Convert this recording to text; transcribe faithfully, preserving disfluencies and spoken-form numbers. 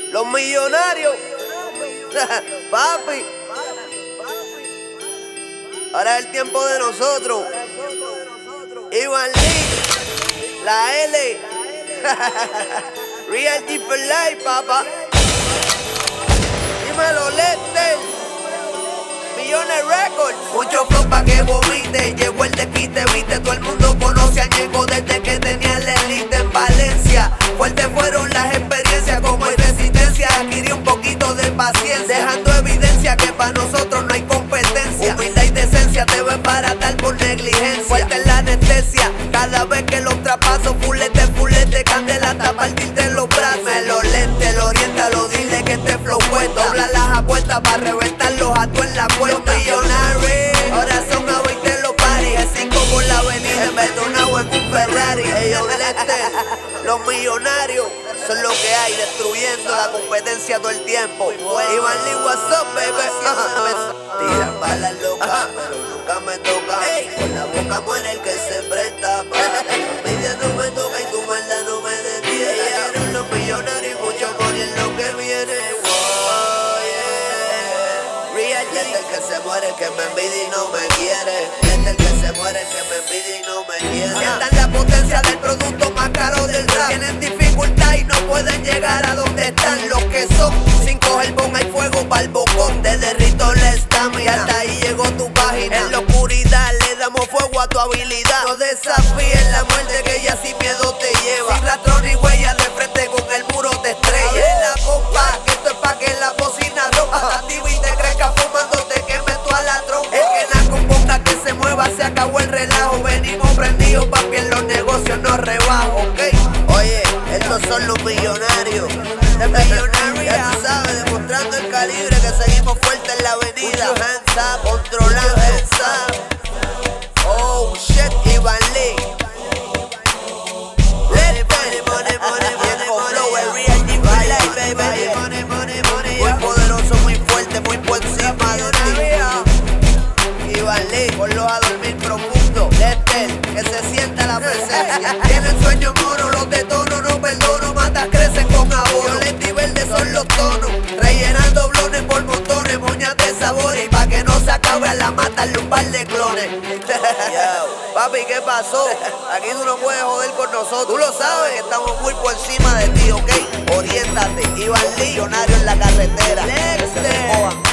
Los millonarios. Papi. Ahora es el tiempo de nosotros. Iván Lee, la L. Real G for Life, papá. Dímelo, Lester. Millones Records. Mucho flow pa' que vomite. Llegó el desquite, viste. Todo el mundo conoce a Ñengo desde que tenía la elite en Valencia. Fuertes fueron las experiencias. Como hay resistencia, adquirí un poquito de paciencia, dejando evidencia que para nosotros no hay competencia. Humildad y decencia te ven baratar por negligencia. Fuerte en la anestesia. Cada vez que los traspaso, fulete, fulete, candela hasta partirte los brazos. Me lo lente, lo orienta, lo dile que este flow cuesta. Dobla las apuestas para reventarlos a tú en la cuenta. Los millonarios ahora son a veinte los paris. El cinco por la avenida en vez de una en un Ferrari. Ellos lente, los millonarios son lo que hay, destruyendo la competencia todo el tiempo. Iván Lee, what's up, baby? Tiran balas locas, pero nunca me toca. Con la boca muere el que se presta pa. Mi vida no me toca y tu maldad no me detiene. Quieren los millonarios y mucho morir lo que viene. Oh, yeah. Real G, este el que se muere, el que me envidia y no me quiere. Este el que se muere, el que me envidia y no me quiere. Sientan la potencia del producto más caro del rap. Tienen dificultad y no pueden llegar a donde están los que son. Sin coger bon hay fuego pa'l bocón. Te derrito la estamina y hasta ahí llegó tu página. En la oscuridad le damos fuego a tu habilidad. No desafíes la muerte que ya sin miedo te lleva. Sin rastro ni huella de frente con el muro te estrella. En la bomba, que esto es pa' que la bocina rompa. Activo y te crezca fumando, te queme tú a la trompa. El que la componga que se mueva, se acabó el relajo. Venimos prendidos, papi, en los negocios no rebajo, ok. Oye, estos son los millonarios. De millonarios, ya tú sabes, demostrando el calibre que seguimos fuertes en la avenida. Hands up, controlando hands up. Oh shit, Iván Lee. Money, money, money, money, money, money. Real G for Life, baby. Money, money, money. Muy poderoso, muy fuerte, muy por encima de ti. Iván Lee, ponlos a dormir profundo. Lester, que se sienta la presencia. Tienen sueño mono, los detono, no perdono. Matas crecen con abono. Violeta y verde son los tonos. Rellenando blones por montones, moñas de sabor. Y pa' que no se acabe a la matarle un par de clones. Papi, ¿qué pasó? Aquí tú no puedes joder con nosotros. Tú lo sabes que estamos muy por encima de ti, ¿ok? Oriéntate, Iván Lee, millonario en la carretera. Lester.